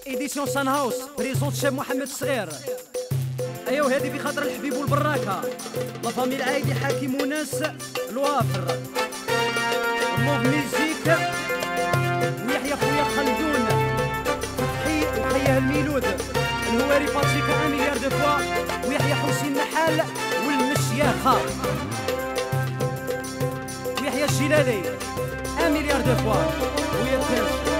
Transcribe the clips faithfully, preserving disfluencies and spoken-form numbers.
ايديسيون سان هاوس بريزونت شاب محمد الصغير. ايوا هذه بخاطر الحبيب والبراكه لا فامي العايدي حاكم وناس الوافر موف ميوزيك ويحيى خويا خلدون فتحي وخيه الميلود الهواري باتريكا ان مليار دو فوا ويحيى حسين نحال والمشياخه ويحيى الجلالي ان مليار دو فوا ويا الكاش.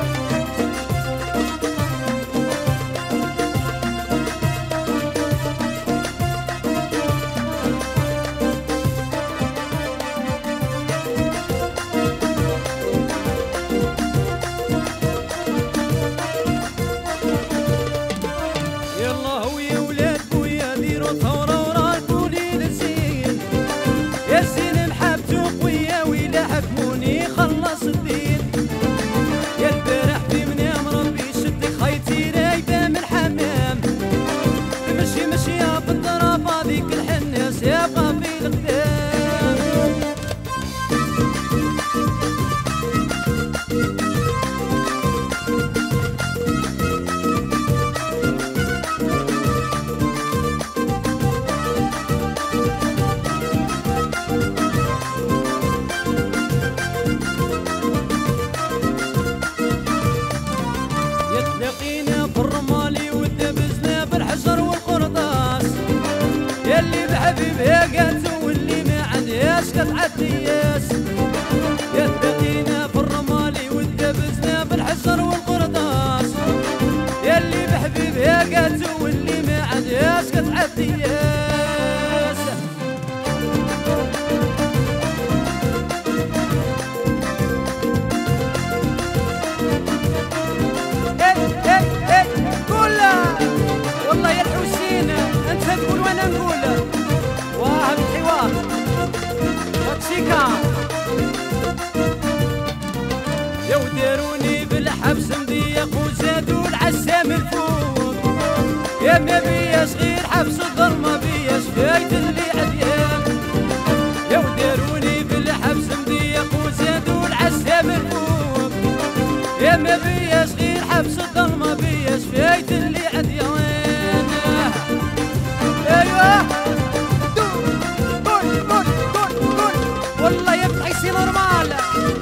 حبيب هاقات واللي ما عندهاش كتعدياس يتلاقينا في الرمالي وتدبزنا بالحجر والقرطاس ياللي بحبيب هاقات واللي ما عندهاش كتعدياس. اي اي اي قولها والله يا الحسين انت تقول وانا نقول واه الحوار وتشيكا يا وداروني بالحبس مضيق وزادوا العسام الفوق يا ما بيا صغير حبس الظلمه بيا شفايت اللي عديان يا وداروني بالحبس مضيق وزادوا العسام الفوق يا ما بيا صغير حبس الظلمه بيا شفايت اللي عديان. ايوه قول قول قول قول والله يا بتحسي نورمال.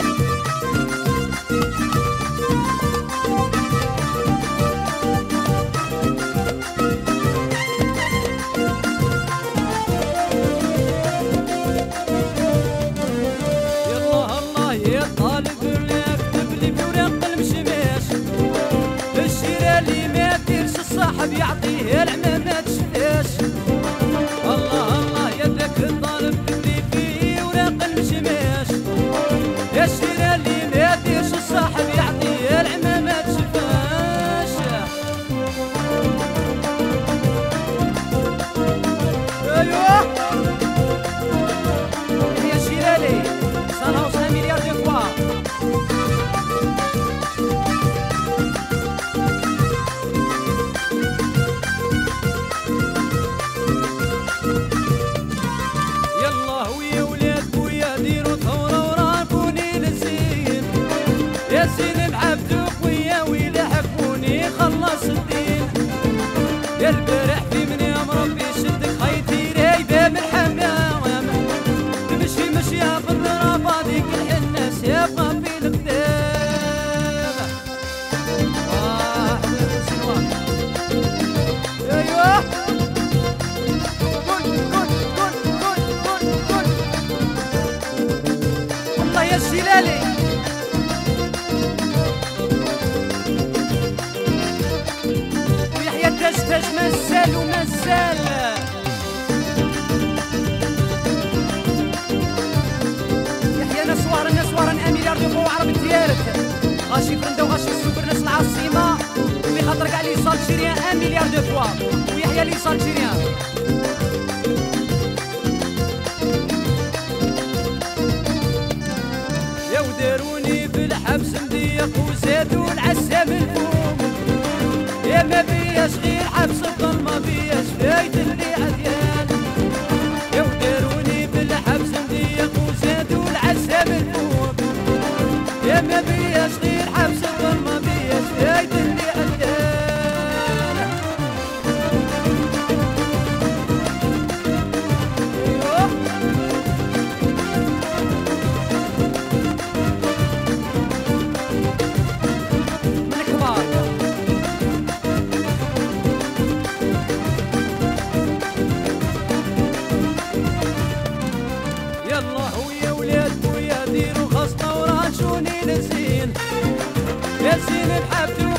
يلا الله يا طالب اللي اكتب لي بورق المشماش الشيره اللي ما ديرش الصاحب يعطيه العمى ما تشفاش. الله الله يا ذاك الطالب اللي فيه ورق المشماش يا الشيره اللي ما ديرش الصاحب يعطيه العمى ما تشفاش. ايوه يا شيرالي صنعوا خمسة مليار دو فوا. يلا ويا ولاد بويا ديروا ثورة وراكوني للزين يا سين بعبدو قوية ويلا حكوني خلص الدين يا البارح في من يا مربي شدك خيتي رايدة من حمام تمشي مشيها في الضربة ديك الحناس يبقى في الكتاب. واحد سنوات ايوه قول قول قول قول قول قول والله يا الشلالي ويحيى الدجدج مازال ومازال. يحيى نسوارا نسوارا ان مليار دو فوا عربي ديالك غاشي فرندا وغاشي السوبر ناس العاصمه بخاطر كاع لي سالجيريان ان مليار دو فوا ويحيى لي سالجيريان. يا وداروني بالحبس مضيق وزادوا العسام الفوق يا ما بياش غير حبس الظلمه بياش فايت اللي عديان يا وداروني بالحبس مضيق وزادوا العسام الفوق يا ما بياش غير حبس الظلمه بياش فايت اللي عديان. سين الحبد